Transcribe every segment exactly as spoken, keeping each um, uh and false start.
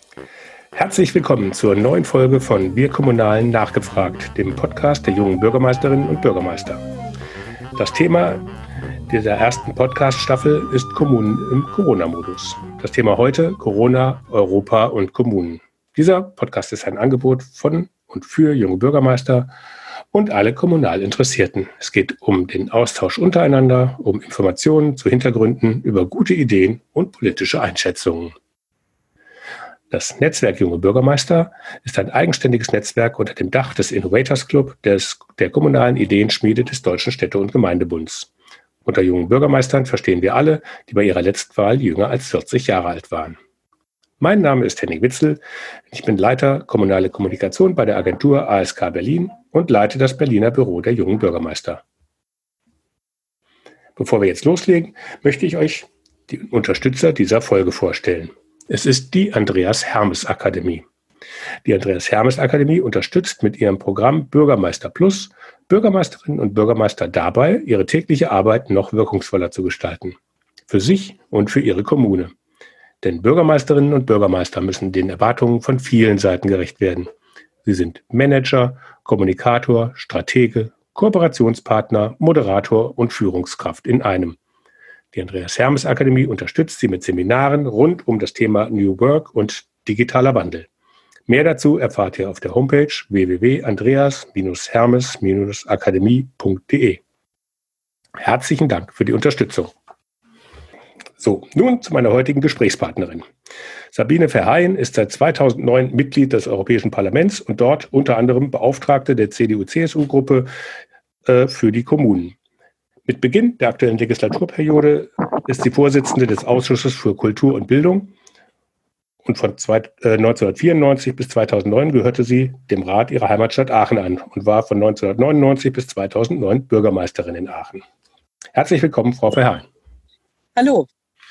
Herzlich willkommen zur neuen Folge von Wir Kommunalen nachgefragt, dem Podcast der jungen Bürgermeisterinnen und Bürgermeister. Das Thema dieser ersten Podcast-Staffel ist Kommunen im Corona-Modus. Das Thema heute: Corona, Europa und Kommunen. Dieser Podcast ist ein Angebot von und für junge Bürgermeister und alle kommunal Interessierten. Es geht um den Austausch untereinander, um Informationen zu Hintergründen, über gute Ideen und politische Einschätzungen. Das Netzwerk Junge Bürgermeister ist ein eigenständiges Netzwerk unter dem Dach des Innovators Club, des, der kommunalen Ideenschmiede des Deutschen Städte- und Gemeindebunds. Unter jungen Bürgermeistern verstehen wir alle, die bei ihrer letzten Wahl jünger als vierzig Jahre alt waren. Mein Name ist Henning Witzel. Ich bin Leiter kommunale Kommunikation bei der Agentur A S K Berlin und leite das Berliner Büro der jungen Bürgermeister. Bevor wir jetzt loslegen, möchte ich euch die Unterstützer dieser Folge vorstellen. Es ist die Andreas Hermes Akademie. Die Andreas Hermes Akademie unterstützt mit ihrem Programm Bürgermeister Plus Bürgermeisterinnen und Bürgermeister dabei, ihre tägliche Arbeit noch wirkungsvoller zu gestalten. Für sich und für ihre Kommune. Denn Bürgermeisterinnen und Bürgermeister müssen den Erwartungen von vielen Seiten gerecht werden. Sie sind Manager, Kommunikator, Stratege, Kooperationspartner, Moderator und Führungskraft in einem. Die Andreas Hermes Akademie unterstützt Sie mit Seminaren rund um das Thema New Work und digitaler Wandel. Mehr dazu erfahrt ihr auf der Homepage w w w punkt andreas hermes akademie punkt d e. Herzlichen Dank für die Unterstützung. So, nun zu meiner heutigen Gesprächspartnerin. Sabine Verheyen ist seit zweitausendneun Mitglied des Europäischen Parlaments und dort unter anderem Beauftragte der C D U C S U-Gruppe äh, für die Kommunen. Mit Beginn der aktuellen Legislaturperiode ist sie Vorsitzende des Ausschusses für Kultur und Bildung und von neunzehnhundertvierundneunzig bis zweitausendneun gehörte sie dem Rat ihrer Heimatstadt Aachen an und war von neunzehnhundertneunundneunzig bis zweitausendneun Bürgermeisterin in Aachen. Herzlich willkommen, Frau Verheyen. Hallo.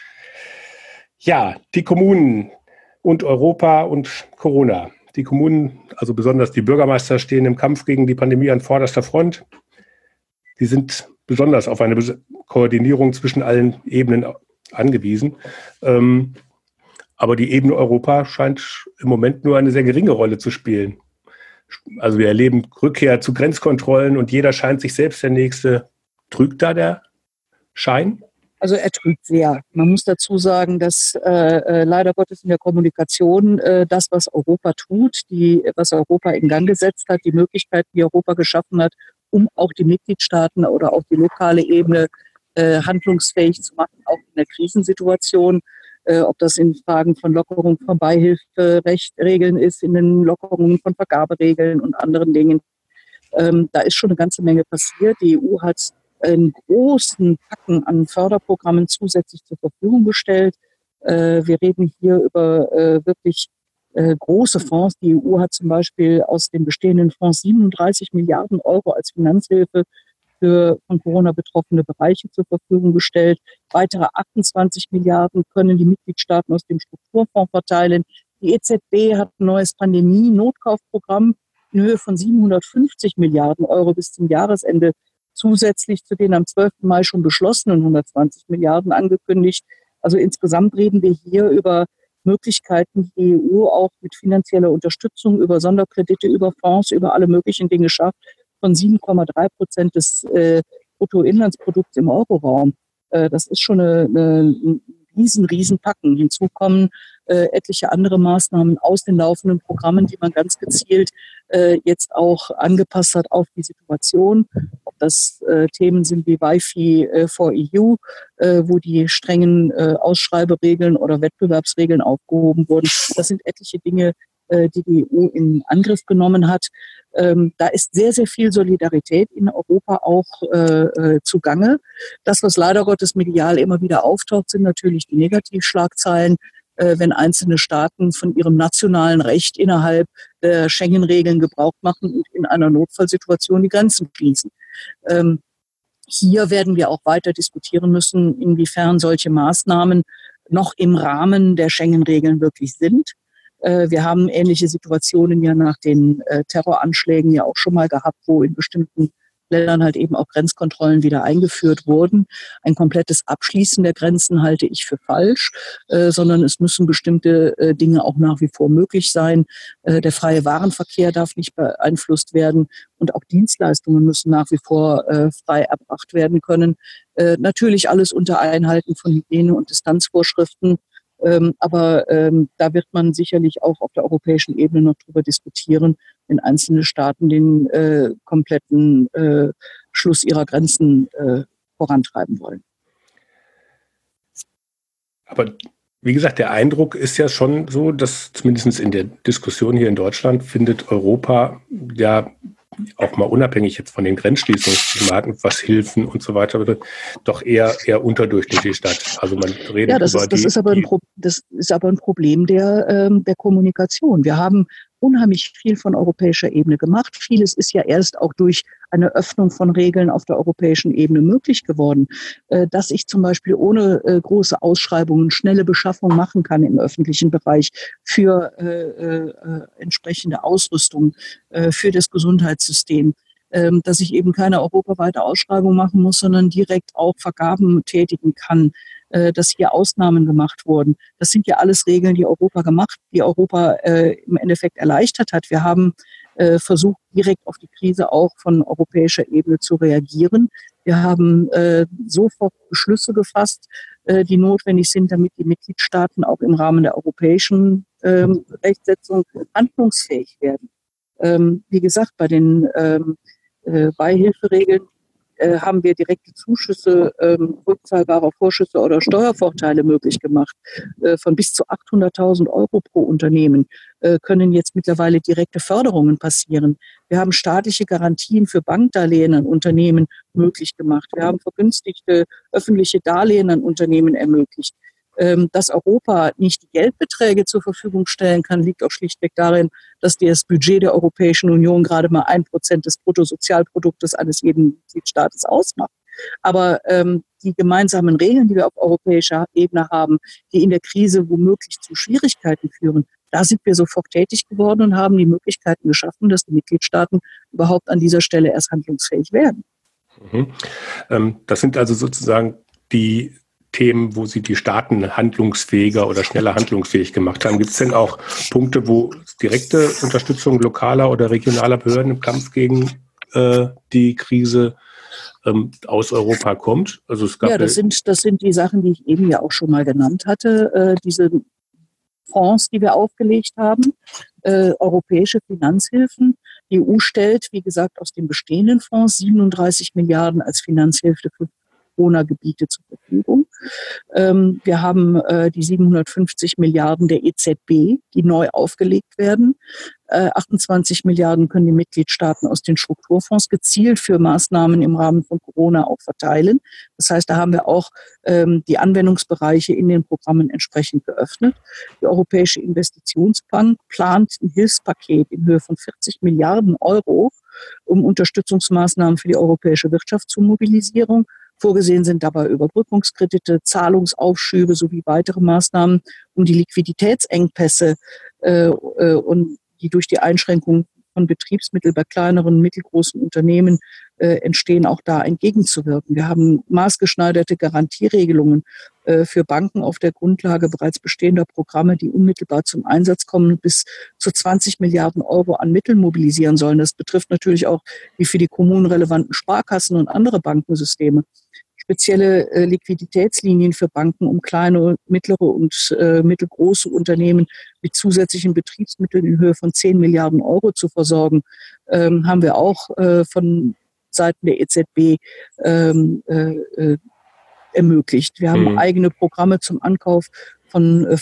Ja, die Kommunen und Europa und Corona. Die Kommunen, also besonders die Bürgermeister, stehen im Kampf gegen die Pandemie an vorderster Front. Die sind besonders auf eine Koordinierung zwischen allen Ebenen angewiesen. Ähm, aber die Ebene Europa scheint im Moment nur eine sehr geringe Rolle zu spielen. Also wir erleben Rückkehr zu Grenzkontrollen und jeder scheint sich selbst der Nächste. Trügt da der Schein? Also er trügt sehr. Man muss dazu sagen, dass äh, leider Gottes in der Kommunikation äh, das, was Europa tut, die, was Europa in Gang gesetzt hat, die Möglichkeiten, die Europa geschaffen hat, um auch die Mitgliedstaaten oder auch die lokale Ebene äh, handlungsfähig zu machen, auch in der Krisensituation, äh, ob das in Fragen von Lockerung von Beihilferegeln ist, in den Lockerungen von Vergaberegeln und anderen Dingen. Ähm, da ist schon eine ganze Menge passiert. Die E U hat einen großen Packen an Förderprogrammen zusätzlich zur Verfügung gestellt. Äh, wir reden hier über äh, wirklich äh, große Fonds. Die E U hat zum Beispiel aus den bestehenden Fonds siebenunddreißig Milliarden Euro als Finanzhilfe für von Corona betroffene Bereiche zur Verfügung gestellt. Weitere achtundzwanzig Milliarden können die Mitgliedstaaten aus dem Strukturfonds verteilen. Die E Z B hat ein neues Pandemie-Notkaufprogramm in Höhe von siebenhundertfünfzig Milliarden Euro bis zum Jahresende zusätzlich zu den am zwölften Mai schon beschlossenen hundertzwanzig Milliarden angekündigt. Also insgesamt reden wir hier über Möglichkeiten, die E U auch mit finanzieller Unterstützung über Sonderkredite, über Fonds, über alle möglichen Dinge schafft, von sieben Komma drei Prozent des äh, Bruttoinlandsprodukts im Euroraum. Äh, das ist schon eine, eine, ein riesen, riesen Packen. Hinzu kommen äh, etliche andere Maßnahmen aus den laufenden Programmen, die man ganz gezielt äh, jetzt auch angepasst hat auf die Situation. Ob das äh, Themen sind wie Wi-Fi äh, for E U, äh, wo die strengen äh, Ausschreiberegeln oder Wettbewerbsregeln aufgehoben wurden. Das sind etliche Dinge, äh, die die E U in Angriff genommen hat. Ähm, da ist sehr, sehr viel Solidarität in Europa auch äh, äh, zugange. Das, was leider Gottes medial immer wieder auftaucht, sind natürlich die Negativschlagzeilen, äh, wenn einzelne Staaten von ihrem nationalen Recht innerhalb der Schengen-Regeln Gebrauch machen und in einer Notfallsituation die Grenzen schließen. Ähm, hier werden wir auch weiter diskutieren müssen, inwiefern solche Maßnahmen noch im Rahmen der Schengen-Regeln wirklich sind. Wir haben ähnliche Situationen ja nach den Terroranschlägen ja auch schon mal gehabt, wo in bestimmten Ländern halt eben auch Grenzkontrollen wieder eingeführt wurden. Ein komplettes Abschließen der Grenzen halte ich für falsch, äh, sondern es müssen bestimmte äh, Dinge auch nach wie vor möglich sein. Äh, der freie Warenverkehr darf nicht beeinflusst werden und auch Dienstleistungen müssen nach wie vor äh, frei erbracht werden können. Äh, natürlich alles unter Einhalten von Hygiene- und Distanzvorschriften. Ähm, aber ähm, da wird man sicherlich auch auf der europäischen Ebene noch drüber diskutieren, wenn einzelne Staaten den äh, kompletten äh, Schluss ihrer Grenzen äh, vorantreiben wollen. Aber wie gesagt, der Eindruck ist ja schon so, dass zumindest in der Diskussion hier in Deutschland findet Europa ja auch mal unabhängig jetzt von den Grenzschließungsthematen, was Hilfen und so weiter betrifft, doch eher eher unterdurchschnittlich statt. Also man redet ja, das über ist, das die, ist aber ein Pro- das ist aber ein Problem der ähm, der Kommunikation. Wir haben unheimlich viel von europäischer Ebene gemacht. Vieles ist ja erst auch durch eine Öffnung von Regeln auf der europäischen Ebene möglich geworden, äh, dass ich zum Beispiel ohne äh, große Ausschreibungen schnelle Beschaffung machen kann im öffentlichen Bereich für äh, äh, entsprechende Ausrüstung, äh, für das Gesundheitssystem, ähm, dass ich eben keine europaweite Ausschreibung machen muss, sondern direkt auch Vergaben tätigen kann, äh, dass hier Ausnahmen gemacht wurden. Das sind ja alles Regeln, die Europa gemacht, die Europa äh, im Endeffekt erleichtert hat. Wir haben äh, versucht, direkt auf die Krise auch von europäischer Ebene zu reagieren. Wir haben äh, sofort Beschlüsse gefasst, äh, die notwendig sind, damit die Mitgliedstaaten auch im Rahmen der europäischen ähm, Rechtsetzung handlungsfähig werden. Ähm, wie gesagt, bei den ähm, äh, Beihilferegeln äh, haben wir direkte Zuschüsse, ähm, rückzahlbare Vorschüsse oder Steuervorteile möglich gemacht. Äh, von bis zu achthunderttausend Euro pro Unternehmen äh, können jetzt mittlerweile direkte Förderungen passieren. Wir haben staatliche Garantien für Bankdarlehen an Unternehmen möglich gemacht. Wir haben vergünstigte öffentliche Darlehen an Unternehmen ermöglicht. Dass Europa nicht die Geldbeträge zur Verfügung stellen kann, liegt auch schlichtweg darin, dass das Budget der Europäischen Union gerade mal ein Prozent des Bruttosozialproduktes eines jeden Mitgliedstaates ausmacht. Aber ähm, die gemeinsamen Regeln, die wir auf europäischer Ebene haben, die in der Krise womöglich zu Schwierigkeiten führen, da sind wir sofort tätig geworden und haben die Möglichkeiten geschaffen, dass die Mitgliedstaaten überhaupt an dieser Stelle erst handlungsfähig werden. Mhm. Ähm, das sind also sozusagen die Themen, wo Sie die Staaten handlungsfähiger oder schneller handlungsfähig gemacht haben. Gibt es denn auch Punkte, wo direkte Unterstützung lokaler oder regionaler Behörden im Kampf gegen äh, die Krise ähm, aus Europa kommt? Also es gab ja, das sind, das sind die Sachen, die ich eben ja auch schon mal genannt hatte. Äh, diese Fonds, die wir aufgelegt haben, äh, europäische Finanzhilfen. Die E U stellt, wie gesagt, aus den bestehenden Fonds siebenunddreißig Milliarden als Finanzhilfe für Corona-Gebiete zur Verfügung. Ähm, wir haben äh, die siebenhundertfünfzig Milliarden der E Z B, die neu aufgelegt werden. Äh, achtundzwanzig Milliarden können die Mitgliedstaaten aus den Strukturfonds gezielt für Maßnahmen im Rahmen von Corona auch verteilen. Das heißt, da haben wir auch ähm, die Anwendungsbereiche in den Programmen entsprechend geöffnet. Die Europäische Investitionsbank plant ein Hilfspaket in Höhe von vierzig Milliarden Euro, um Unterstützungsmaßnahmen für die europäische Wirtschaft zu mobilisieren. Vorgesehen sind dabei Überbrückungskredite, Zahlungsaufschübe sowie weitere Maßnahmen, um die Liquiditätsengpässe äh, äh, und die durch die Einschränkung von Betriebsmitteln bei kleineren und mittelgroßen Unternehmen äh, entstehen, auch da entgegenzuwirken. Wir haben maßgeschneiderte Garantieregelungen äh, für Banken auf der Grundlage bereits bestehender Programme, die unmittelbar zum Einsatz kommen und bis zu zwanzig Milliarden Euro an Mitteln mobilisieren sollen. Das betrifft natürlich auch die für die Kommunen relevanten Sparkassen und andere Bankensysteme. Spezielle äh, Liquiditätslinien für Banken, um kleine, mittlere und äh, mittelgroße Unternehmen mit zusätzlichen Betriebsmitteln in Höhe von zehn Milliarden Euro zu versorgen, ähm, haben wir auch äh, von Seiten der E Z B ähm, äh, ermöglicht. Wir haben mhm. eigene Programme zum Ankauf von äh,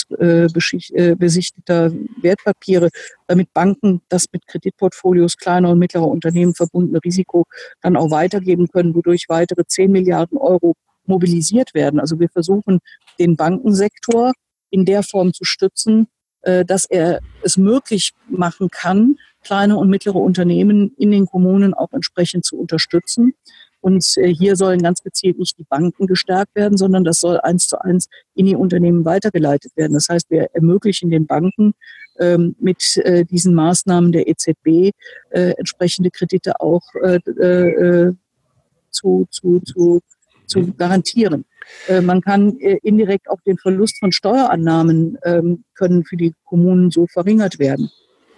forderungsbesichtigter äh, Wertpapiere, damit Banken das mit Kreditportfolios kleiner und mittlerer Unternehmen verbundene Risiko dann auch weitergeben können, wodurch weitere zehn Milliarden Euro mobilisiert werden. Also wir versuchen, den Bankensektor in der Form zu stützen, äh, dass er es möglich machen kann, kleine und mittlere Unternehmen in den Kommunen auch entsprechend zu unterstützen. Und hier sollen ganz gezielt nicht die Banken gestärkt werden, sondern das soll eins zu eins in die Unternehmen weitergeleitet werden. Das heißt, wir ermöglichen den Banken ähm, mit äh, diesen Maßnahmen der E Z B äh, entsprechende Kredite auch äh, äh, zu, zu, zu, zu garantieren. Äh, man kann äh, indirekt auch den Verlust von Steuerannahmen ähm, können für die Kommunen so verringert werden.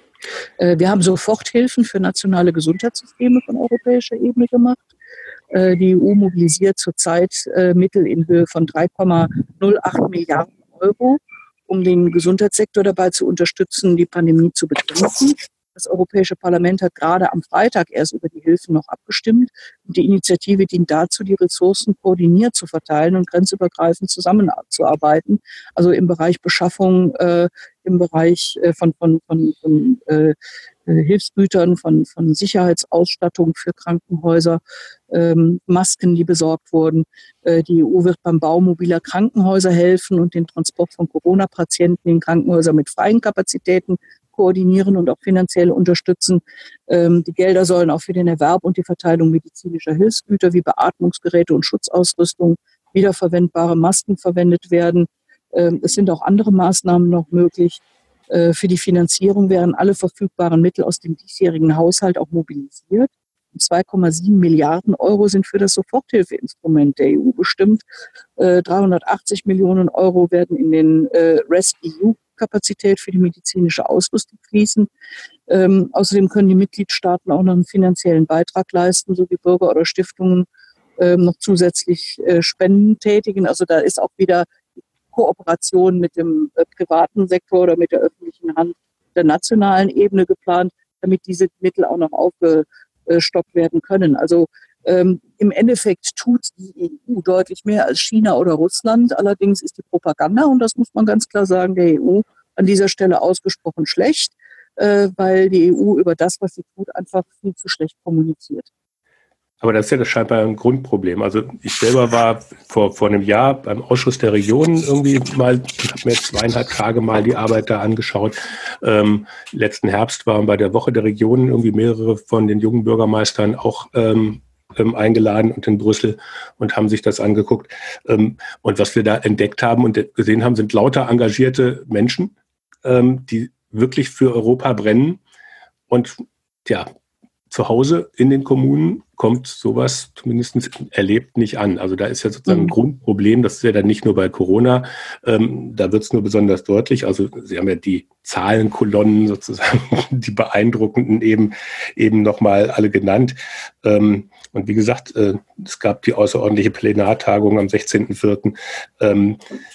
Äh, wir haben Soforthilfen für nationale Gesundheitssysteme von europäischer Ebene gemacht. Äh, die E U mobilisiert zurzeit äh, Mittel in Höhe von drei Komma null acht Milliarden Euro, um den Gesundheitssektor dabei zu unterstützen, die Pandemie zu bekämpfen. Das Europäische Parlament hat gerade am Freitag erst über die Hilfen noch abgestimmt. Und die Initiative dient dazu, die Ressourcen koordiniert zu verteilen und grenzübergreifend zusammenzuarbeiten. Also im Bereich Beschaffung, äh, im Bereich äh, von, von, von, von äh, Hilfsgütern, von, von Sicherheitsausstattung für Krankenhäuser, ähm, Masken, die besorgt wurden. Äh, die E U wird beim Bau mobiler Krankenhäuser helfen und den Transport von Corona-Patienten in Krankenhäuser mit freien Kapazitäten koordinieren und auch finanziell unterstützen. Ähm, die Gelder sollen auch für den Erwerb und die Verteilung medizinischer Hilfsgüter wie Beatmungsgeräte und Schutzausrüstung, wiederverwendbare Masken verwendet werden. Ähm, es sind auch andere Maßnahmen noch möglich. Äh, für die Finanzierung werden alle verfügbaren Mittel aus dem diesjährigen Haushalt auch mobilisiert. zwei Komma sieben Milliarden Euro sind für das Soforthilfeinstrument der E U bestimmt. Äh, dreihundertachtzig Millionen Euro werden in den äh, RESC-E U-Kapazität für die medizinische Ausrüstung fließen. Ähm, außerdem können die Mitgliedstaaten auch noch einen finanziellen Beitrag leisten, sowie Bürger oder Stiftungen ähm, noch zusätzlich äh, Spenden tätigen. Also da ist auch wieder Kooperation mit dem äh, privaten Sektor oder mit der öffentlichen Hand der nationalen Ebene geplant, damit diese Mittel auch noch aufgestockt werden können. Also ähm, im Endeffekt tut die E U deutlich mehr als China oder Russland. Allerdings ist die Propaganda, und das muss man ganz klar sagen, der E U an dieser Stelle ausgesprochen schlecht, äh, weil die E U über das, was sie tut, einfach viel zu schlecht kommuniziert. Aber das ist ja das scheinbar ein Grundproblem. Also ich selber war vor, vor einem Jahr beim Ausschuss der Regionen irgendwie mal, ich habe mir zweieinhalb Tage mal die Arbeit da angeschaut. Ähm, letzten Herbst waren bei der Woche der Regionen irgendwie mehrere von den jungen Bürgermeistern auch ähm, ähm, eingeladen und in Brüssel und haben sich das angeguckt. Ähm, und was wir da entdeckt haben und gesehen haben, sind lauter engagierte Menschen, ähm, die wirklich für Europa brennen. Und ja, zu Hause in den Kommunen kommt sowas zumindest erlebt nicht an. Also da ist ja sozusagen ein mhm. Grundproblem, das ist ja dann nicht nur bei Corona, ähm, da wird es nur besonders deutlich. Also Sie haben ja die Zahlenkolonnen sozusagen, die beeindruckenden eben eben nochmal alle genannt. Ähm, und wie gesagt, äh, es gab die außerordentliche Plenartagung am sechzehnten vierten Ähm,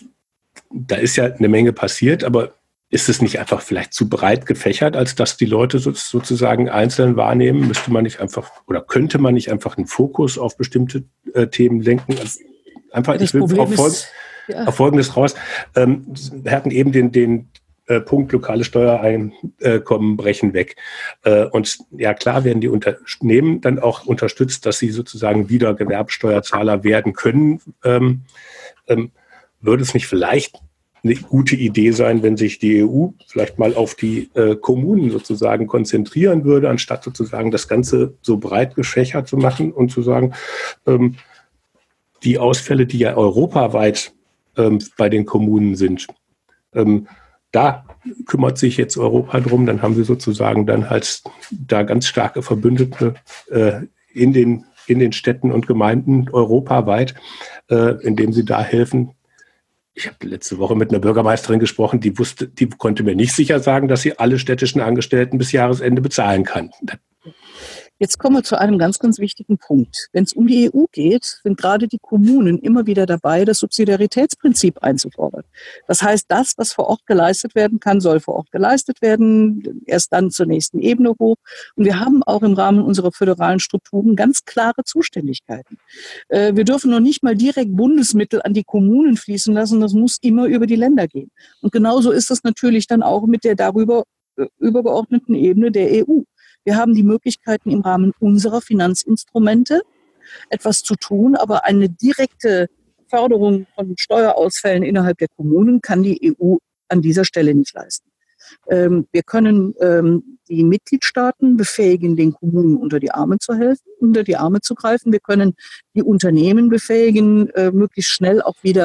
da ist ja eine Menge passiert, aber ist es nicht einfach vielleicht zu breit gefächert, als dass die Leute so, sozusagen einzeln wahrnehmen? Müsste man nicht einfach oder könnte man nicht einfach einen Fokus auf bestimmte äh, Themen lenken? Also einfach, das ich will Problem auf, Folg- ist, ja. auf Folgendes raus. Ähm, wir hatten eben den, den äh, Punkt lokale Steuereinkommen brechen weg. Äh, und ja, klar werden die Unternehmen dann auch unterstützt, dass sie sozusagen wieder Gewerbsteuerzahler werden können. Ähm, ähm, würde es nicht vielleicht eine gute Idee sein, wenn sich die E U vielleicht mal auf die äh, Kommunen sozusagen konzentrieren würde, anstatt sozusagen das Ganze so breit gefächert zu machen und zu sagen, ähm, die Ausfälle, die ja europaweit ähm, bei den Kommunen sind, ähm, da kümmert sich jetzt Europa drum, dann haben wir sozusagen dann halt da ganz starke Verbündete äh, in den, in den Städten und Gemeinden europaweit, äh, indem sie da helfen. Ich habe letzte Woche mit einer Bürgermeisterin gesprochen, die wusste, die konnte mir nicht sicher sagen, dass sie alle städtischen Angestellten bis Jahresende bezahlen kann. Jetzt kommen wir zu einem ganz, ganz wichtigen Punkt. Wenn es um die E U geht, sind gerade die Kommunen immer wieder dabei, das Subsidiaritätsprinzip einzufordern. Das heißt, das, was vor Ort geleistet werden kann, soll vor Ort geleistet werden, erst dann zur nächsten Ebene hoch. Und wir haben auch im Rahmen unserer föderalen Strukturen ganz klare Zuständigkeiten. Wir dürfen noch nicht mal direkt Bundesmittel an die Kommunen fließen lassen, das muss immer über die Länder gehen. Und genauso ist das natürlich dann auch mit der darüber übergeordneten Ebene der E U. Wir haben die Möglichkeiten im Rahmen unserer Finanzinstrumente etwas zu tun, aber eine direkte Förderung von Steuerausfällen innerhalb der Kommunen kann die E U an dieser Stelle nicht leisten. Ähm, wir können ähm, die Mitgliedstaaten befähigen, den Kommunen unter die Arme zu helfen, unter die Arme zu greifen. Wir können die Unternehmen befähigen, äh, möglichst schnell auch wieder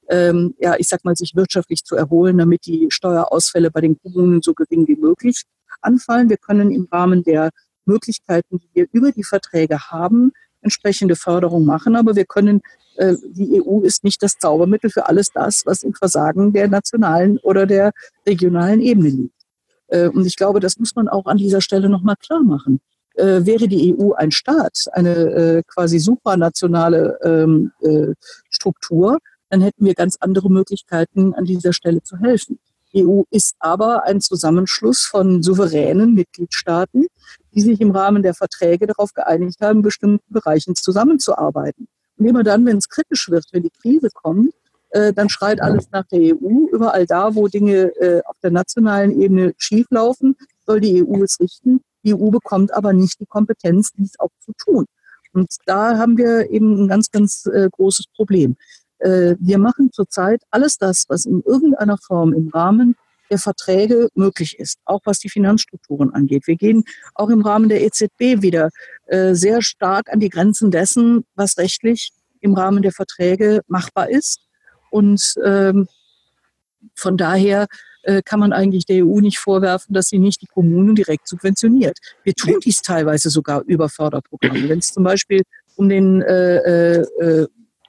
ähm, ja, ich sag mal, sich wirtschaftlich zu erholen, damit die Steuerausfälle bei den Kommunen so gering wie möglich anfallen. Wir können im Rahmen der Möglichkeiten, die wir über die Verträge haben, entsprechende Förderung machen, aber wir können, äh, die E U ist nicht das Zaubermittel für alles das, was im Versagen der nationalen oder der regionalen Ebene liegt. Äh, und ich glaube, das muss man auch an dieser Stelle nochmal klar machen. Äh, wäre die E U ein Staat, eine äh, quasi supranationale ähm, äh, Struktur, dann hätten wir ganz andere Möglichkeiten, an dieser Stelle zu helfen. Die E U ist aber ein Zusammenschluss von souveränen Mitgliedstaaten, die sich im Rahmen der Verträge darauf geeinigt haben, in bestimmten Bereichen zusammenzuarbeiten. Und immer dann, wenn es kritisch wird, wenn die Krise kommt, äh, dann schreit alles nach der E U. Überall da, wo Dinge äh, auf der nationalen Ebene schieflaufen, soll die E U es richten. Die E U bekommt aber nicht die Kompetenz, dies auch zu tun. Und da haben wir eben ein ganz, ganz äh, großes Problem. Äh, wir machen zurzeit alles das, was in irgendeiner Form im Rahmen der Verträge möglich ist, auch was die Finanzstrukturen angeht. Wir gehen auch im Rahmen der E Z B wieder äh, sehr stark an die Grenzen dessen, was rechtlich im Rahmen der Verträge machbar ist. Und ähm, von daher äh, kann man eigentlich der E U nicht vorwerfen, dass sie nicht die Kommunen direkt subventioniert. Wir tun dies teilweise sogar über Förderprogramme. Wenn es zum Beispiel um den äh, äh,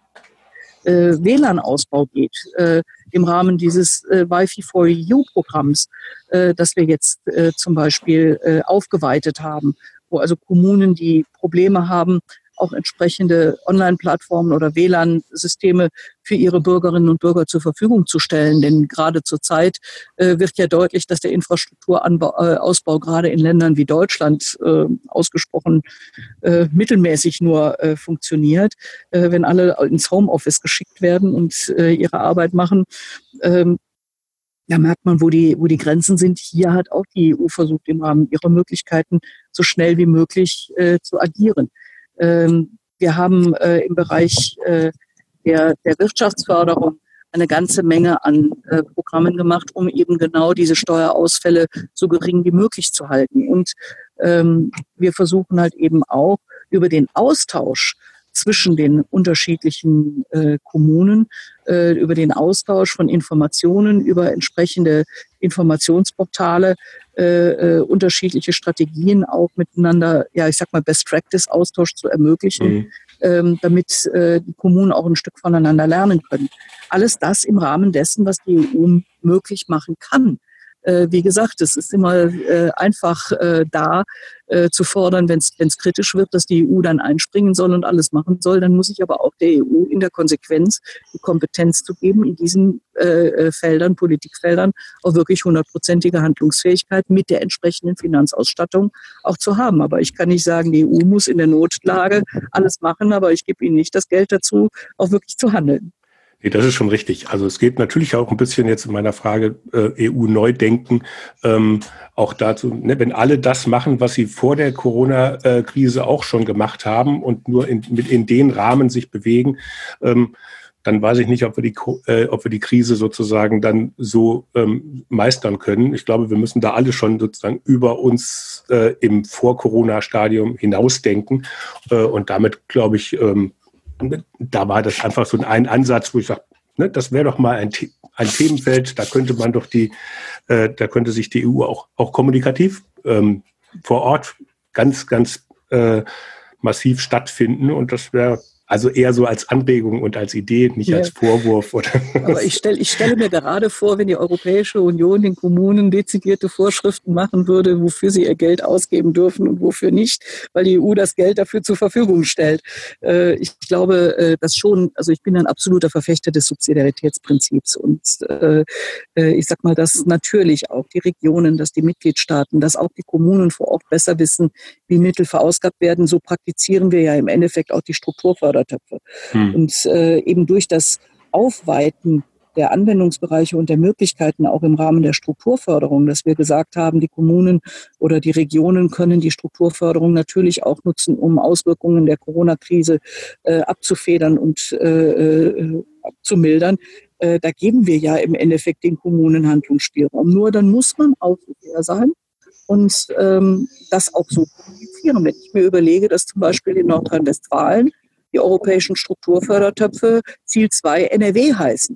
äh, W L A N-Ausbau geht, äh, im Rahmen dieses äh, Wi-Fi for E U-Programms, äh, das wir jetzt äh, zum Beispiel äh, aufgeweitet haben, wo also Kommunen, die Probleme haben, auch entsprechende Online-Plattformen oder W L A N-Systeme für ihre Bürgerinnen und Bürger zur Verfügung zu stellen. Denn gerade zurzeit äh, wird ja deutlich, dass der Infrastrukturausbau äh, gerade in Ländern wie Deutschland äh, ausgesprochen äh, mittelmäßig nur äh, funktioniert. Äh, wenn alle ins Homeoffice geschickt werden und äh, ihre Arbeit machen, ähm, da merkt man, wo die, wo die Grenzen sind. Hier hat auch die E U versucht, im Rahmen ihrer Möglichkeiten so schnell wie möglich äh, zu agieren. Wir haben äh, im Bereich äh, der, der Wirtschaftsförderung eine ganze Menge an äh, Programmen gemacht, um eben genau diese Steuerausfälle so gering wie möglich zu halten. Und ähm, wir versuchen halt eben auch über den Austausch zwischen den unterschiedlichen äh, Kommunen, äh, über den Austausch von Informationen, über entsprechende Informationsportale, äh, äh, unterschiedliche Strategien auch miteinander, ja, ich sag mal, Best-Practice-Austausch zu ermöglichen, mhm. ähm, damit äh, die Kommunen auch ein Stück voneinander lernen können. Alles das im Rahmen dessen, was die E U möglich machen kann. Äh, wie gesagt, es ist immer äh, einfach äh, da äh, zu fordern, wenn es kritisch wird, dass die E U dann einspringen soll und alles machen soll. Dann muss ich aber auch der E U in der Konsequenz die Kompetenz zu geben, in diesen äh, Feldern, Politikfeldern, auch wirklich hundertprozentige Handlungsfähigkeit mit der entsprechenden Finanzausstattung auch zu haben. Aber ich kann nicht sagen, die E U muss in der Notlage alles machen, aber ich gebe ihnen nicht das Geld dazu, auch wirklich zu handeln. Nee, das ist schon richtig. Also es geht natürlich auch ein bisschen jetzt in meiner Frage äh, E U-Neudenken ähm, auch dazu, ne, wenn alle das machen, was sie vor der Corona-Krise auch schon gemacht haben und nur in, mit in den Rahmen sich bewegen, ähm, dann weiß ich nicht, ob wir die, äh, ob wir die Krise sozusagen dann so ähm, meistern können. Ich glaube, wir müssen da alle schon sozusagen über uns äh, im Vor-Corona-Stadium hinausdenken äh, und damit, glaube ich, ähm, da war das einfach so ein Ansatz, wo ich sage, ne, das wäre doch mal ein, ein Themenfeld, da könnte man doch die, äh, da könnte sich die E U auch, auch kommunikativ ähm, vor Ort ganz, ganz äh, massiv stattfinden und das wäre also eher so als Anregung und als Idee, nicht ja. als Vorwurf. Oder Aber ich stelle ich stelle mir gerade vor, wenn die Europäische Union den Kommunen dezidierte Vorschriften machen würde, wofür sie ihr Geld ausgeben dürfen und wofür nicht, weil die E U das Geld dafür zur Verfügung stellt. Äh, ich glaube, äh, dass schon, also ich bin ein absoluter Verfechter des Subsidiaritätsprinzips und äh, ich sag mal, dass natürlich auch die Regionen, dass die Mitgliedstaaten, dass auch die Kommunen vor Ort besser wissen, wie Mittel verausgabt werden. So praktizieren wir ja im Endeffekt auch die Strukturförderung. Hm. Und äh, eben durch das Aufweiten der Anwendungsbereiche und der Möglichkeiten auch im Rahmen der Strukturförderung, dass wir gesagt haben, die Kommunen oder die Regionen können die Strukturförderung natürlich auch nutzen, um Auswirkungen der Corona-Krise äh, abzufedern und äh, äh, abzumildern. Äh, da geben wir ja im Endeffekt den Kommunen Handlungsspielraum. Nur dann muss man auch fair sein und ähm, das auch so kommunizieren. Wenn ich mir überlege, dass zum Beispiel in Nordrhein-Westfalen die europäischen Strukturfördertöpfe Ziel zwei N R W heißen.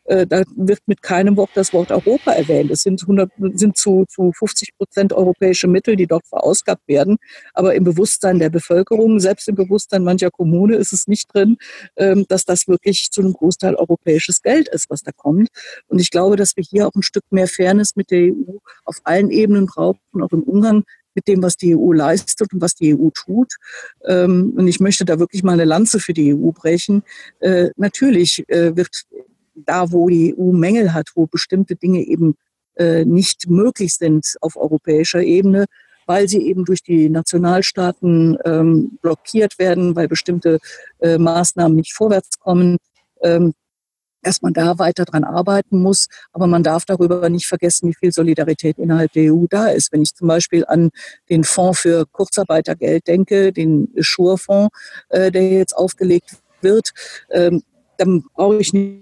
Äh, da wird mit keinem Wort das Wort Europa erwähnt. Es sind, hundert, sind zu, zu fünfzig Prozent europäische Mittel, die dort verausgabt werden. Aber im Bewusstsein der Bevölkerung, selbst im Bewusstsein mancher Kommune, ist es nicht drin, ähm, dass das wirklich zu einem Großteil europäisches Geld ist, was da kommt. Und ich glaube, dass wir hier auch ein Stück mehr Fairness mit der E U auf allen Ebenen brauchen, auch im Umgang mit dem, was die E U leistet und was die E U tut. Ähm, und ich möchte da wirklich mal eine Lanze für die E U brechen. Äh, natürlich äh, wird da, wo die E U Mängel hat, wo bestimmte Dinge eben äh, nicht möglich sind auf europäischer Ebene, weil sie eben durch die Nationalstaaten ähm, blockiert werden, weil bestimmte äh, Maßnahmen nicht vorwärts kommen, ähm, dass man da weiter dran arbeiten muss. Aber man darf darüber nicht vergessen, wie viel Solidarität innerhalb der E U da ist. Wenn ich zum Beispiel an den Fonds für Kurzarbeitergeld denke, den Schur-Fonds, äh, der jetzt aufgelegt wird, ähm, dann brauche ich nicht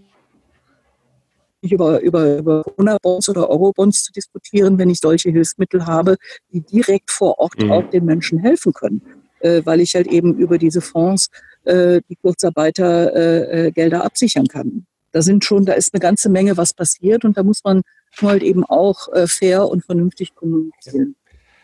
über, über, über Corona-Bonds oder Euro-Bonds zu diskutieren, wenn ich solche Hilfsmittel habe, die direkt vor Ort mhm. auch den Menschen helfen können. Äh, weil ich halt eben über diese Fonds äh, die Kurzarbeitergelder äh, absichern kann. Da sind schon, da ist eine ganze Menge, was passiert, und da muss man halt eben auch äh, fair und vernünftig kommunizieren.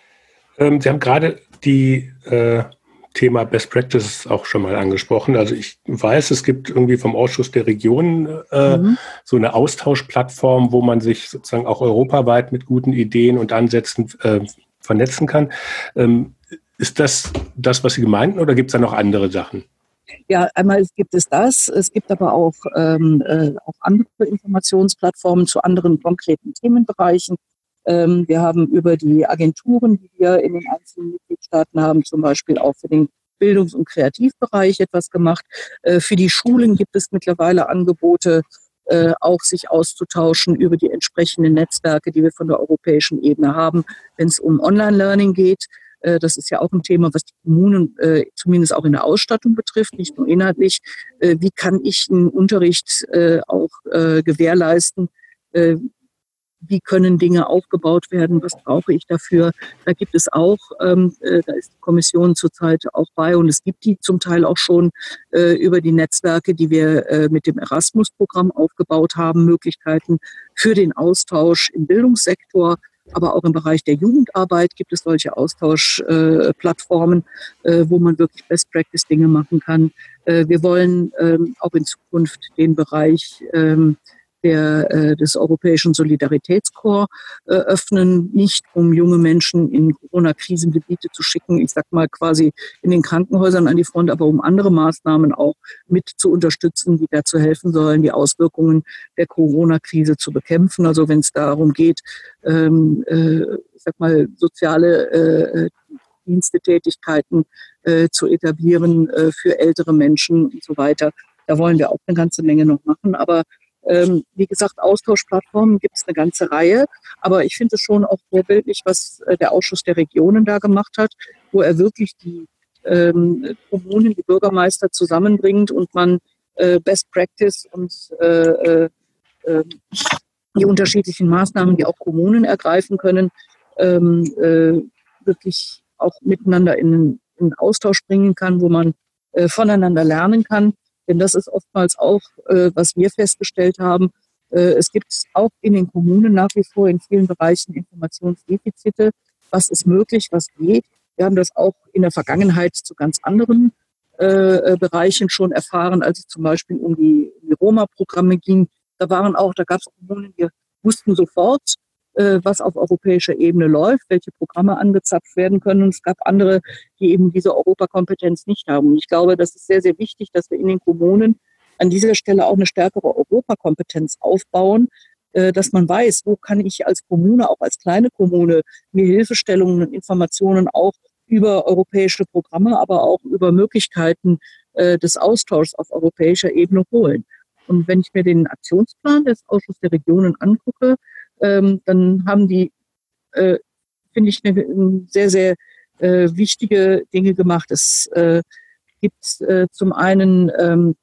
Ähm, Sie haben gerade die äh, Thema Best Practices auch schon mal angesprochen. Also ich weiß, es gibt irgendwie vom Ausschuss der Regionen äh, mhm. so eine Austauschplattform, wo man sich sozusagen auch europaweit mit guten Ideen und Ansätzen äh, vernetzen kann. Ähm, ist das das, was Sie meinten, oder gibt es da noch andere Sachen? Ja, einmal gibt es das. Es gibt aber auch, ähm, äh, auch andere Informationsplattformen zu anderen konkreten Themenbereichen. Ähm, wir haben über die Agenturen, die wir in den einzelnen Mitgliedstaaten haben, zum Beispiel auch für den Bildungs- und Kreativbereich etwas gemacht. Äh, für die Schulen gibt es mittlerweile Angebote, äh, auch sich auszutauschen über die entsprechenden Netzwerke, die wir von der europäischen Ebene haben, wenn es um Online-Learning geht. Das ist ja auch ein Thema, was die Kommunen äh, zumindest auch in der Ausstattung betrifft, nicht nur inhaltlich. Äh, wie kann ich einen Unterricht äh, auch äh, gewährleisten? Äh, wie können Dinge aufgebaut werden? Was brauche ich dafür? Da gibt es auch, ähm, äh, da ist die Kommission zurzeit auch bei, und es gibt die zum Teil auch schon äh, über die Netzwerke, die wir äh, mit dem Erasmus-Programm aufgebaut haben, Möglichkeiten für den Austausch im Bildungssektor. Aber auch im Bereich der Jugendarbeit gibt es solche Austauschplattformen, äh, äh, wo man wirklich Best-Practice-Dinge machen kann. Äh, wir wollen ähm, auch in Zukunft den Bereich ähm, der, äh, des Europäischen Solidaritätskorps äh, öffnen, nicht um junge Menschen in Corona-Krisengebiete zu schicken, ich sag mal quasi in den Krankenhäusern an die Front, aber um andere Maßnahmen auch mit zu unterstützen, die dazu helfen sollen, die Auswirkungen der Corona-Krise zu bekämpfen. Also wenn es darum geht, ähm, äh, ich sag mal, soziale äh, Dienstetätigkeiten äh, zu etablieren äh, für ältere Menschen und so weiter. Da wollen wir auch eine ganze Menge noch machen, aber Ähm, wie gesagt, Austauschplattformen gibt es eine ganze Reihe, aber ich finde es schon auch vorbildlich, was äh, der Ausschuss der Regionen da gemacht hat, wo er wirklich die ähm, Kommunen, die Bürgermeister zusammenbringt und man äh, Best Practice und äh, äh, die unterschiedlichen Maßnahmen, die auch Kommunen ergreifen können, ähm, äh, wirklich auch miteinander in in Austausch bringen kann, wo man äh, voneinander lernen kann. Denn das ist oftmals auch, äh, was wir festgestellt haben. Äh, es gibt auch in den Kommunen nach wie vor in vielen Bereichen Informationsdefizite. Was ist möglich, was geht? Wir haben das auch in der Vergangenheit zu ganz anderen äh, Bereichen schon erfahren, als es zum Beispiel um die, die Roma-Programme ging. Da waren auch, da gab es Kommunen, die wussten sofort, äh, was auf europäischer Ebene läuft, welche Programme angezapft werden können. Und es gab andere, die eben diese Europakompetenz nicht haben. Und ich glaube, das ist sehr, sehr wichtig, dass wir in den Kommunen an dieser Stelle auch eine stärkere Europakompetenz aufbauen, äh, dass man weiß, wo kann ich als Kommune, auch als kleine Kommune, mir Hilfestellungen und Informationen auch über europäische Programme, aber auch über Möglichkeiten äh, des Austauschs auf europäischer Ebene holen. Und wenn ich mir den Aktionsplan des Ausschusses der Regionen angucke, ähm, dann haben die, äh, finde ich, eine, eine sehr, sehr äh, wichtige Dinge gemacht. Es äh, gibt äh, zum einen, ähm,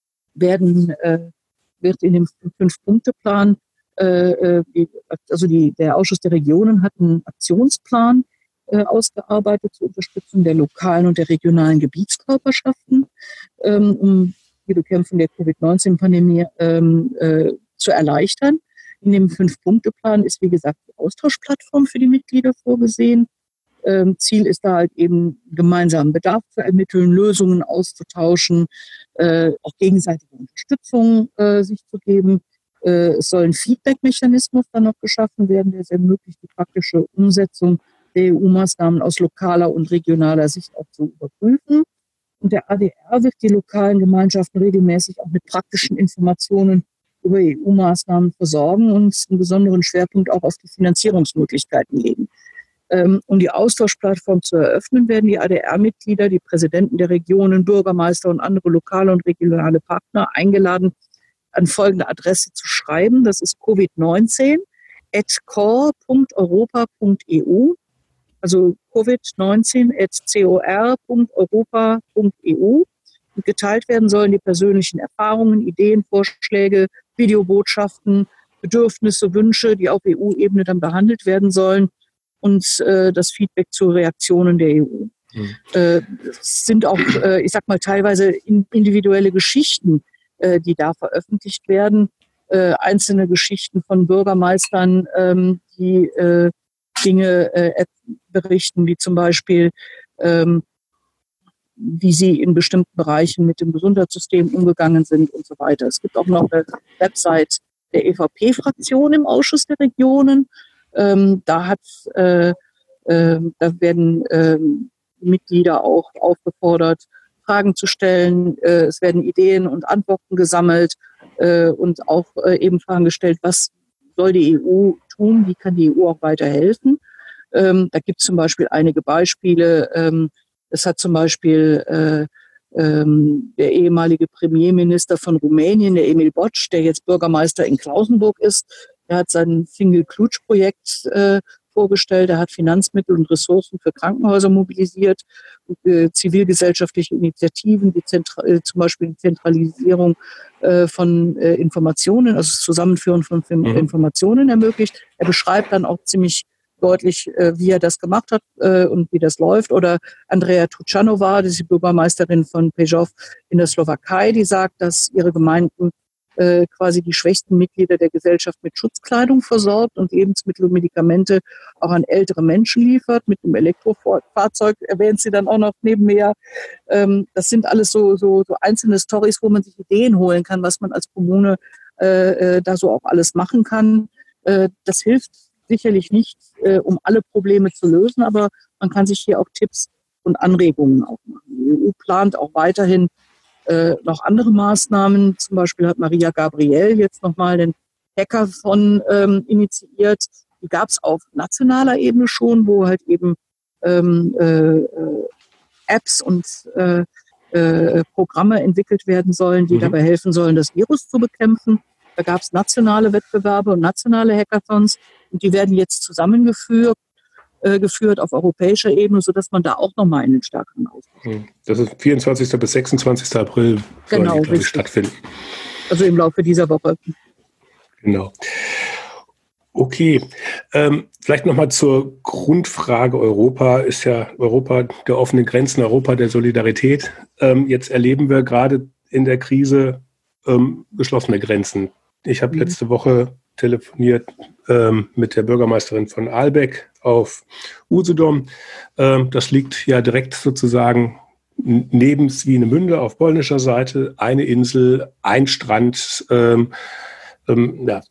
werden, äh, wird in dem Fünf-Punkte-Plan, äh, die, also die, der Ausschuss der Regionen hat einen Aktionsplan äh, ausgearbeitet zur Unterstützung der lokalen und der regionalen Gebietskörperschaften, ähm, um die Bekämpfung der Covid neunzehn Pandemie ähm, äh, zu erleichtern. In dem Fünf-Punkte-Plan ist, wie gesagt, die Austauschplattform für die Mitglieder vorgesehen. Ähm, Ziel ist da halt eben, gemeinsamen Bedarf zu ermitteln, Lösungen auszutauschen, äh, auch gegenseitige Unterstützung äh, sich zu geben. Äh, es soll ein Feedback-Mechanismus dann noch geschaffen werden, der es ermöglicht, die praktische Umsetzung der E U-Maßnahmen aus lokaler und regionaler Sicht auch zu überprüfen. Und der A D R wird die lokalen Gemeinschaften regelmäßig auch mit praktischen Informationen über E U-Maßnahmen versorgen und einen besonderen Schwerpunkt auch auf die Finanzierungsmöglichkeiten legen. Ähm, um die Austauschplattform zu eröffnen, werden die A D R-Mitglieder, die Präsidenten der Regionen, Bürgermeister und andere lokale und regionale Partner eingeladen, an folgende Adresse zu schreiben. Das ist covid neunzehn at core punkt europa punkt e u, also covid neunzehn at cor punkt europa punkt e u. Und geteilt werden sollen die persönlichen Erfahrungen, Ideen, Vorschläge, Videobotschaften, Bedürfnisse, Wünsche, die auf E U-Ebene dann behandelt werden sollen, und äh, das Feedback zu Reaktionen der E U. Mhm. Äh, es sind auch, äh, ich sag mal, teilweise in, individuelle Geschichten, äh, die da veröffentlicht werden. Äh, einzelne Geschichten von Bürgermeistern, ähm, die äh, Dinge äh, berichten, wie zum Beispiel, ähm, wie sie in bestimmten Bereichen mit dem Gesundheitssystem umgegangen sind und so weiter. Es gibt auch noch eine Website der E V P-Fraktion im Ausschuss der Regionen. Ähm, da hat, äh, äh, da werden äh, Mitglieder auch aufgefordert, Fragen zu stellen. Äh, es werden Ideen und Antworten gesammelt äh, und auch äh, eben Fragen gestellt, was soll die E U tun, wie kann die E U auch weiterhelfen. Ähm, da gibt es zum Beispiel einige Beispiele. Ähm, es hat zum Beispiel äh, ähm, der ehemalige Premierminister von Rumänien, der Emil Boc, der jetzt Bürgermeister in Klausenburg ist. Er hat sein Single-Klutsch-Projekt äh, vorgestellt. Er hat Finanzmittel und Ressourcen für Krankenhäuser mobilisiert, und, äh, zivilgesellschaftliche Initiativen, die Zentra- äh, zum Beispiel die Zentralisierung äh, von äh, Informationen, also das Zusammenführen von mhm. Informationen ermöglicht. Er beschreibt dann auch ziemlich deutlich, äh, wie er das gemacht hat äh, und wie das läuft. Oder Andrea Tuchanova, das ist die Bürgermeisterin von Prešov in der Slowakei, die sagt, dass ihre Gemeinden äh, quasi die schwächsten Mitglieder der Gesellschaft mit Schutzkleidung versorgt und Lebensmittel und Medikamente auch an ältere Menschen liefert. Mit einem Elektrofahrzeug erwähnt sie dann auch noch nebenher. Ähm, das sind alles so, so, so einzelne Storys, wo man sich Ideen holen kann, was man als Kommune äh, äh, da so auch alles machen kann. Äh, das hilft sicherlich nicht, äh, um alle Probleme zu lösen, aber man kann sich hier auch Tipps und Anregungen auch machen. Die E U plant auch weiterhin äh, noch andere Maßnahmen. Zum Beispiel hat Maria Gabriel jetzt nochmal den Hackathon ähm, initiiert. Die gab es auf nationaler Ebene schon, wo halt eben ähm, äh, Apps und äh, äh, Programme entwickelt werden sollen, die mhm. dabei helfen sollen, das Virus zu bekämpfen. Da gab es nationale Wettbewerbe und nationale Hackathons, und die werden jetzt zusammengeführt äh, geführt auf europäischer Ebene, sodass man da auch nochmal einen stärkeren Austausch hat. Das ist vierundzwanzigsten bis sechsundzwanzigsten April soll genau, die, glaube ich, stattfinden. Also im Laufe dieser Woche. Genau. Okay, ähm, vielleicht nochmal zur Grundfrage Europa. Ist ja Europa der offenen Grenzen, Europa der Solidarität. Ähm, jetzt erleben wir gerade in der Krise ähm, geschlossene Grenzen. Ich habe mhm. letzte Woche telefoniert ähm, mit der Bürgermeisterin von Aalbeck auf Usedom. Ähm, das liegt ja direkt sozusagen neben Swinemünde auf polnischer Seite. Eine Insel, ein Strand. Ähm, ähm, ja,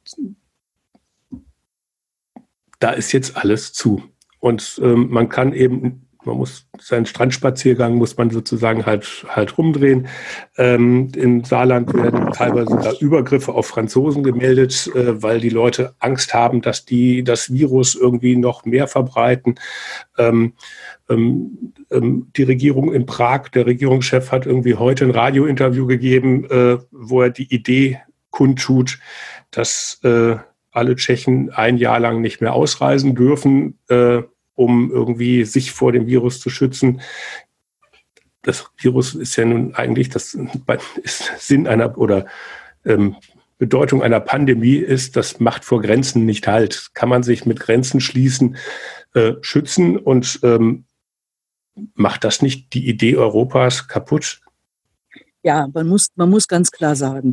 da ist jetzt alles zu. Und ähm, man kann eben, man muss seinen Strandspaziergang, muss man sozusagen halt, halt rumdrehen. Ähm, im Saarland werden teilweise sogar Übergriffe auf Franzosen gemeldet, äh, weil die Leute Angst haben, dass die das Virus irgendwie noch mehr verbreiten. Ähm, ähm, ähm, die Regierung in Prag, der Regierungschef hat irgendwie heute ein Radiointerview gegeben, äh, wo er die Idee kundtut, dass äh, alle Tschechen ein Jahr lang nicht mehr ausreisen dürfen, äh, um irgendwie sich vor dem Virus zu schützen. Das Virus ist ja nun eigentlich, das ist Sinn einer oder ähm, Bedeutung einer Pandemie ist, das macht vor Grenzen nicht halt. Kann man sich mit Grenzen schließen, äh, schützen und ähm, macht das nicht die Idee Europas kaputt? Ja, man muss, man muss ganz klar sagen,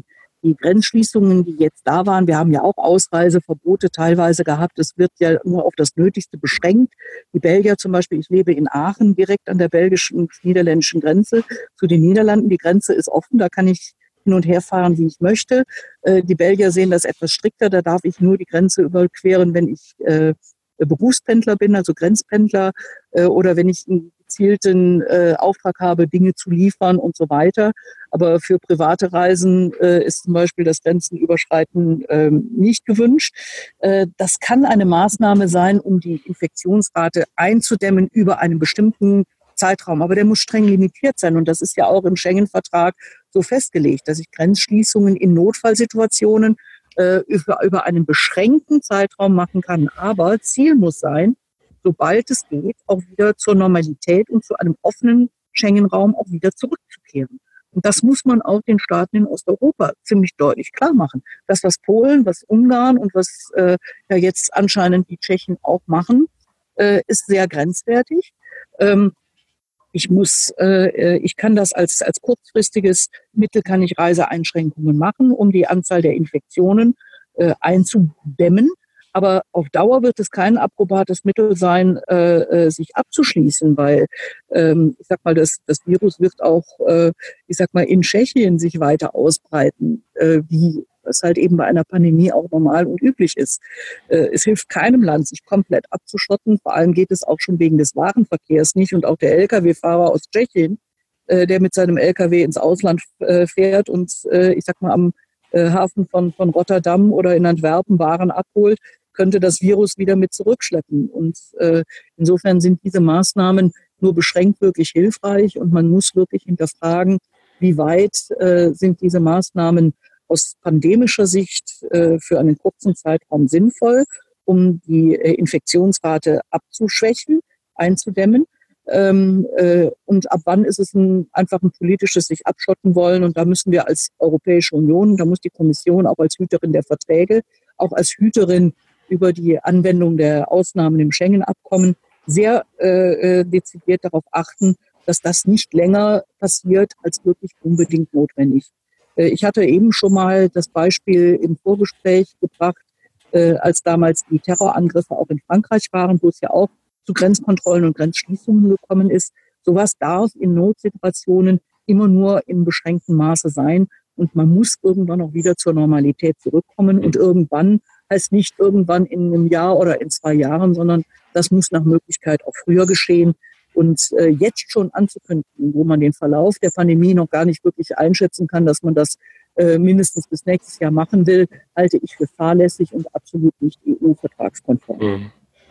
die Grenzschließungen, die jetzt da waren, wir haben ja auch Ausreiseverbote teilweise gehabt. Es wird ja nur auf das Nötigste beschränkt. Die Belgier zum Beispiel, ich lebe in Aachen, direkt an der belgisch-niederländischen Grenze zu den Niederlanden. Die Grenze ist offen, da kann ich hin und her fahren, wie ich möchte. Die Belgier sehen das etwas strikter, da darf ich nur die Grenze überqueren, wenn ich äh, Berufspendler bin, also Grenzpendler, äh, oder wenn ich einen gezielten äh, Auftrag habe, Dinge zu liefern und so weiter. Aber für private Reisen äh, ist zum Beispiel das Grenzenüberschreiten äh, nicht gewünscht. Äh, das kann eine Maßnahme sein, um die Infektionsrate einzudämmen über einen bestimmten Zeitraum. Aber der muss streng limitiert sein. Und das ist ja auch im Schengen-Vertrag so festgelegt, dass ich Grenzschließungen in Notfallsituationen äh, über, über einen beschränkten Zeitraum machen kann. Aber Ziel muss sein, sobald es geht, auch wieder zur Normalität und zu einem offenen Schengen-Raum auch wieder zurückzukehren. Und das muss man auch den Staaten in Osteuropa ziemlich deutlich klar machen. Das, was Polen, was Ungarn und was äh, ja jetzt anscheinend die Tschechen auch machen, äh, ist sehr grenzwertig. Ähm, Ich muss, äh, ich kann das als, als kurzfristiges Mittel, kann ich Reiseeinschränkungen machen, um die Anzahl der Infektionen äh, einzudämmen. Aber auf Dauer wird es kein approbates Mittel sein, äh, äh, sich abzuschließen, weil, ähm, ich sag mal, das, das Virus wird auch, äh, ich sag mal, in Tschechien sich weiter ausbreiten, äh, wie was halt eben bei einer Pandemie auch normal und üblich ist. Äh, es hilft keinem Land, sich komplett abzuschotten. Vor allem geht es auch schon wegen des Warenverkehrs nicht. Und auch der L K W-Fahrer aus Tschechien, äh, der mit seinem L K W ins Ausland äh, fährt und, äh, ich sag mal, am äh, Hafen von, von Rotterdam oder in Antwerpen Waren abholt, könnte das Virus wieder mit zurückschleppen. Und äh, insofern sind diese Maßnahmen nur beschränkt wirklich hilfreich. Und man muss wirklich hinterfragen, wie weit äh, sind diese Maßnahmen aus pandemischer Sicht äh, für einen kurzen Zeitraum sinnvoll, um die äh, Infektionsrate abzuschwächen, einzudämmen. Ähm, äh, und ab wann ist es ein, einfach ein politisches sich abschotten wollen? Und da müssen wir als Europäische Union, da muss die Kommission auch als Hüterin der Verträge, auch als Hüterin über die Anwendung der Ausnahmen im Schengen-Abkommen sehr äh, dezidiert darauf achten, dass das nicht länger passiert als wirklich unbedingt notwendig. Ich hatte eben schon mal das Beispiel im Vorgespräch gebracht, äh, als damals die Terrorangriffe auch in Frankreich waren, wo es ja auch zu Grenzkontrollen und Grenzschließungen gekommen ist. Sowas darf in Notsituationen immer nur in beschränktem Maße sein. Und man muss irgendwann auch wieder zur Normalität zurückkommen. Und irgendwann heißt nicht irgendwann in einem Jahr oder in zwei Jahren, sondern das muss nach Möglichkeit auch früher geschehen. Und äh, jetzt schon anzukündigen, wo man den Verlauf der Pandemie noch gar nicht wirklich einschätzen kann, dass man das äh, mindestens bis nächstes Jahr machen will, halte ich für fahrlässig und absolut nicht E U-vertragskonform. Mhm.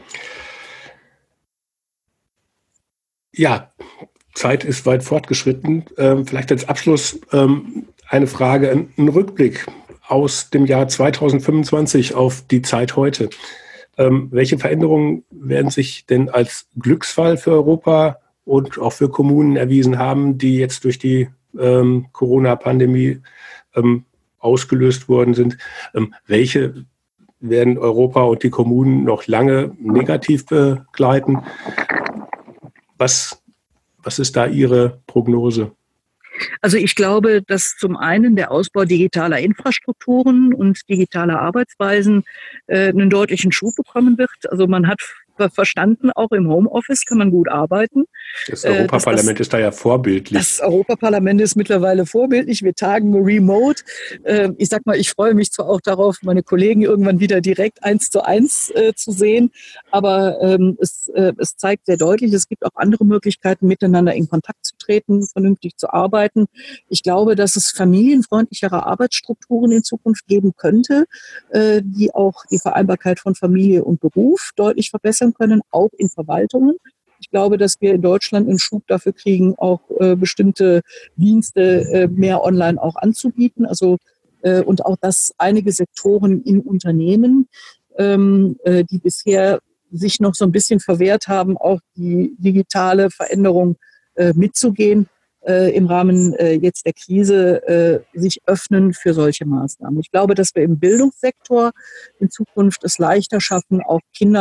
Ja, Zeit ist weit fortgeschritten. Ähm, vielleicht als Abschluss ähm, eine Frage, ein, ein Rückblick aus dem Jahr zweitausendfünfundzwanzig auf die Zeit heute. Ähm, welche Veränderungen werden sich denn als Glücksfall für Europa und auch für Kommunen erwiesen haben, die jetzt durch die ähm, Corona-Pandemie ähm, ausgelöst worden sind? Ähm, welche werden Europa und die Kommunen noch lange negativ begleiten? Was, was ist da Ihre Prognose? Also ich glaube, dass zum einen der Ausbau digitaler Infrastrukturen und digitaler Arbeitsweisen äh, einen deutlichen Schub bekommen wird. Also man hat verstanden, auch im Homeoffice kann man gut arbeiten. Das Europaparlament ist da ja vorbildlich. Das Europaparlament ist mittlerweile vorbildlich. Wir tagen remote. Ich sag mal, ich freue mich zwar auch darauf, meine Kollegen irgendwann wieder direkt eins zu eins äh, zu sehen, aber ähm, es, äh, es zeigt sehr deutlich, es gibt auch andere Möglichkeiten, miteinander in Kontakt zu treten, vernünftig zu arbeiten. Ich glaube, dass es familienfreundlichere Arbeitsstrukturen in Zukunft geben könnte, äh, die auch die Vereinbarkeit von Familie und Beruf deutlich verbessern können, auch in Verwaltungen. Ich glaube, dass wir in Deutschland einen Schub dafür kriegen, auch äh, bestimmte Dienste äh, mehr online auch anzubieten. Also äh, und auch, dass einige Sektoren in Unternehmen, ähm, äh, die bisher sich noch so ein bisschen verwehrt haben, auch die digitale Veränderung äh, mitzugehen, äh, im Rahmen äh, jetzt der Krise äh, sich öffnen für solche Maßnahmen. Ich glaube, dass wir im Bildungssektor in Zukunft es leichter schaffen, auch Kindern, die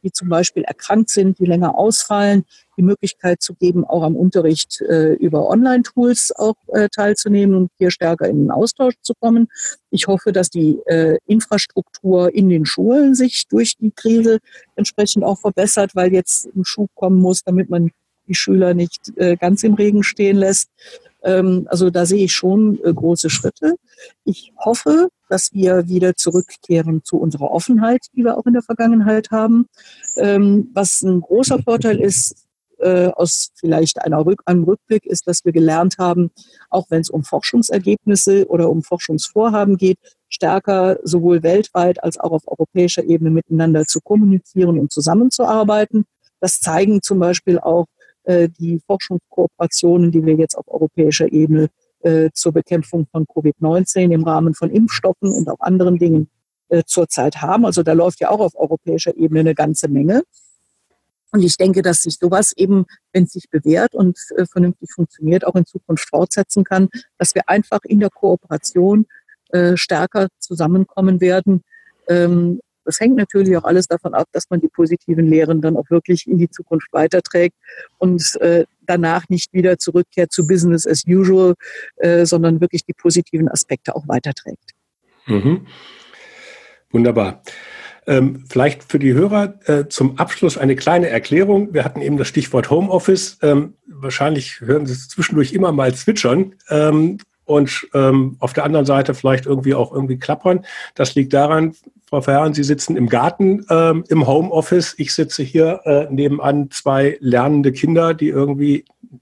die zum Beispiel erkrankt sind, die länger ausfallen, die Möglichkeit zu geben, auch am Unterricht äh, über Online-Tools auch äh, teilzunehmen und hier stärker in den Austausch zu kommen. Ich hoffe, dass die äh, Infrastruktur in den Schulen sich durch die Krise entsprechend auch verbessert, weil jetzt ein Schub kommen muss, damit man die Schüler nicht äh, ganz im Regen stehen lässt. Ähm, also da sehe ich schon äh, große Schritte. Ich hoffe, dass wir wieder zurückkehren zu unserer Offenheit, die wir auch in der Vergangenheit haben. Ähm, was ein großer Vorteil ist, äh, aus vielleicht einer Rück- einem Rückblick, ist, dass wir gelernt haben, auch wenn es um Forschungsergebnisse oder um Forschungsvorhaben geht, stärker sowohl weltweit als auch auf europäischer Ebene miteinander zu kommunizieren und zusammenzuarbeiten. Das zeigen zum Beispiel auch äh, die Forschungskooperationen, die wir jetzt auf europäischer Ebene äh, zur Bekämpfung von Covid neunzehn im Rahmen von Impfstoffen und auch anderen Dingen äh, zurzeit haben. Also da läuft ja auch auf europäischer Ebene eine ganze Menge. Und ich denke, dass sich sowas eben, wenn es sich bewährt und äh, vernünftig funktioniert, auch in Zukunft fortsetzen kann, dass wir einfach in der Kooperation äh, stärker zusammenkommen werden. Ähm, das hängt natürlich auch alles davon ab, dass man die positiven Lehren dann auch wirklich in die Zukunft weiterträgt und äh, danach nicht wieder zurückkehrt zu Business as usual, äh, sondern wirklich die positiven Aspekte auch weiterträgt. Mhm. Wunderbar. Ähm, vielleicht für die Hörer äh, zum Abschluss eine kleine Erklärung. Wir hatten eben das Stichwort Homeoffice. Ähm, wahrscheinlich hören Sie es zwischendurch immer mal zwitschern ähm, und ähm, auf der anderen Seite vielleicht irgendwie auch irgendwie klappern. Das liegt daran, Frau Verheeren, Sie sitzen im Garten ähm, im Homeoffice. Ich sitze hier äh, nebenan zwei lernende Kinder, die irgendwie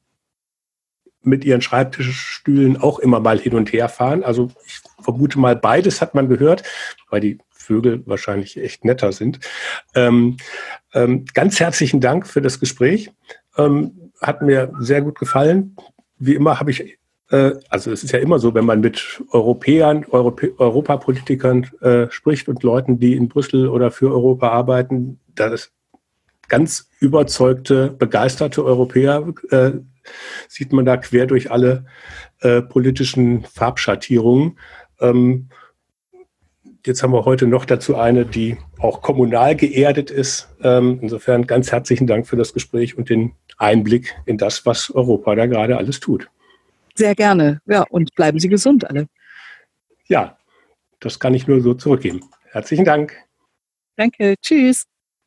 mit ihren Schreibtischstühlen auch immer mal hin und her fahren. Also ich vermute mal, beides hat man gehört, weil die Vögel wahrscheinlich echt netter sind. Ähm, ähm, ganz herzlichen Dank für das Gespräch. Ähm, hat mir sehr gut gefallen. Wie immer habe ich, äh, also es ist ja immer so, wenn man mit Europäern, Europä- Europapolitikern äh, spricht und Leuten, die in Brüssel oder für Europa arbeiten, da ist ganz überzeugte, begeisterte Europäer, äh, sieht man da quer durch alle äh, politischen Farbschattierungen. Ähm, jetzt haben wir heute noch dazu eine, die auch kommunal geerdet ist. Ähm, insofern ganz herzlichen Dank für das Gespräch und den Einblick in das, was Europa da gerade alles tut. Sehr gerne. Ja, und bleiben Sie gesund alle. Ja, das kann ich nur so zurückgeben. Herzlichen Dank. Danke. Tschüss.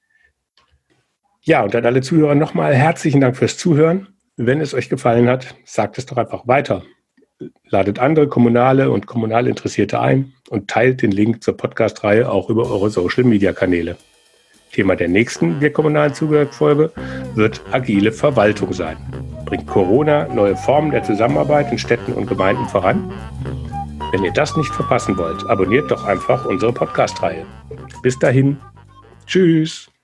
Ja, und an alle Zuhörer nochmal herzlichen Dank fürs Zuhören. Wenn es euch gefallen hat, sagt es doch einfach weiter. Ladet andere Kommunale und Kommunalinteressierte ein und teilt den Link zur Podcast-Reihe auch über eure Social-Media-Kanäle. Thema der nächsten Wir Kommunalen Zugehörigfolge wird agile Verwaltung sein. Bringt Corona neue Formen der Zusammenarbeit in Städten und Gemeinden voran? Wenn ihr das nicht verpassen wollt, abonniert doch einfach unsere Podcast-Reihe. Bis dahin. Tschüss.